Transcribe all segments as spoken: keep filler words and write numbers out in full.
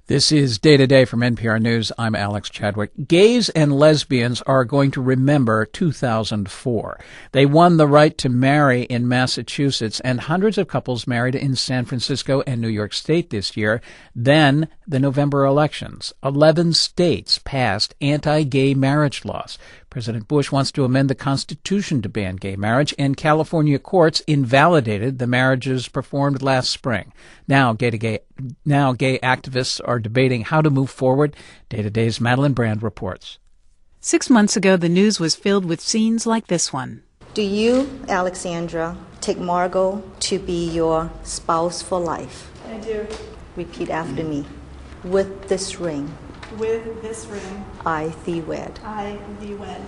This is Day to Day from N P R News. I'm Alex Chadwick. Gays and lesbians are going to remember two thousand four. They won the right to marry in Massachusetts, and hundreds of couples married in San Francisco and New York State this year. Then the November elections. Eleven states passed anti-gay marriage laws. President Bush wants to amend the Constitution to ban gay marriage, and California courts invalidated the marriages performed last spring. Now, gay to gay, now gay activists are debating how to move forward. Day to Day's Madeline Brand reports. Six months ago, the news was filled with scenes like this one. Do you, Alexandra, take Margot to be your spouse for life? I do. Repeat after me. With this ring, With this ring, I thee wed. I thee wed.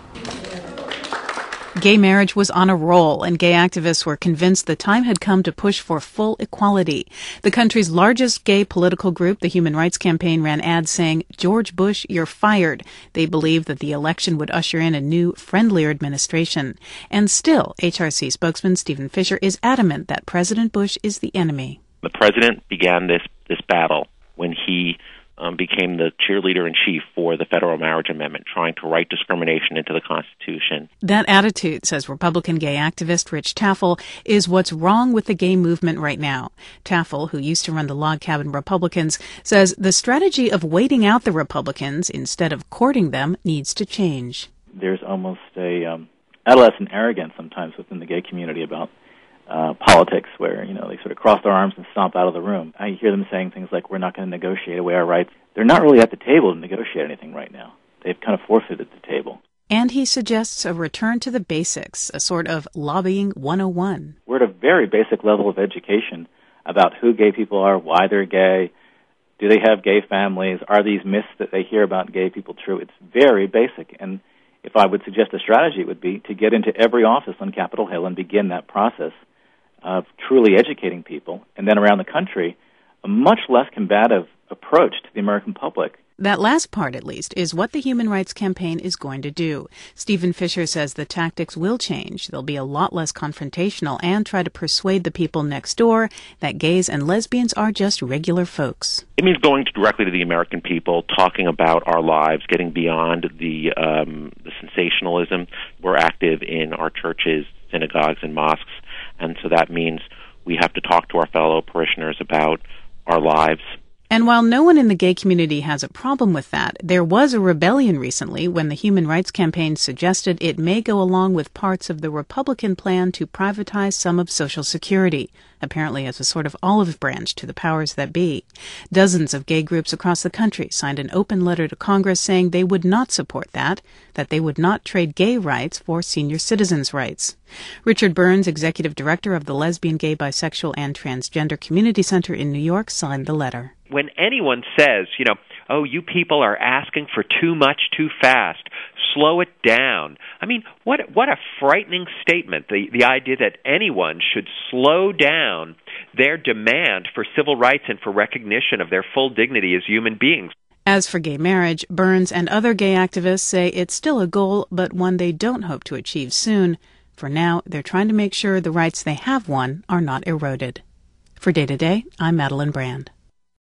Gay marriage was on a roll, and gay activists were convinced the time had come to push for full equality. The country's largest gay political group, the Human Rights Campaign, ran ads saying, "George Bush, you're fired." They believed that the election would usher in a new, friendlier administration. And still, H R C spokesman Stephen Fisher is adamant that President Bush is the enemy. The president began this, this battle when he Um, became the cheerleader-in-chief for the federal marriage amendment, trying to write discrimination into the Constitution. That attitude, says Republican gay activist Rich Taffel, is what's wrong with the gay movement right now. Taffel, who used to run the Log Cabin Republicans, says the strategy of waiting out the Republicans instead of courting them needs to change. There's almost a um, adolescent arrogance sometimes within the gay community about Uh, politics, where, you know, they sort of cross their arms and stomp out of the room. I hear them saying things like, we're not going to negotiate away our rights. They're not really at the table to negotiate anything right now. They've kind of forfeited the table. And he suggests a return to the basics, a sort of lobbying one oh one. We're at a very basic level of education about who gay people are, why they're gay, do they have gay families, are these myths that they hear about gay people true? It's very basic. And if I would suggest a strategy, it would be to get into every office on Capitol Hill and begin that process of truly educating people, and then around the country, a much less combative approach to the American public. That last part, at least, is what the Human Rights Campaign is going to do. Stephen Fisher says the tactics will change. They'll be a lot less confrontational and try to persuade the people next door that gays and lesbians are just regular folks. It means going directly to the American people, talking about our lives, getting beyond the, um, the sensationalism. We're active in our churches, synagogues, and mosques, and so that means we have to talk to our fellow parishioners about our lives. And while no one in the gay community has a problem with that, there was a rebellion recently when the Human Rights Campaign suggested it may go along with parts of the Republican plan to privatize some of Social Security, apparently as a sort of olive branch to the powers that be. Dozens of gay groups across the country signed an open letter to Congress saying they would not support that, that they would not trade gay rights for senior citizens' rights. Richard Burns, executive director of the Lesbian, Gay, Bisexual, and Transgender Community Center in New York, signed the letter. When anyone says, you know, oh, you people are asking for too much too fast, slow it down. I mean, what what a frightening statement, the, the idea that anyone should slow down their demand for civil rights and for recognition of their full dignity as human beings. As for gay marriage, Burns and other gay activists say it's still a goal, but one they don't hope to achieve soon. For now, they're trying to make sure the rights they have won are not eroded. For Day to Day, I'm Madeline Brand.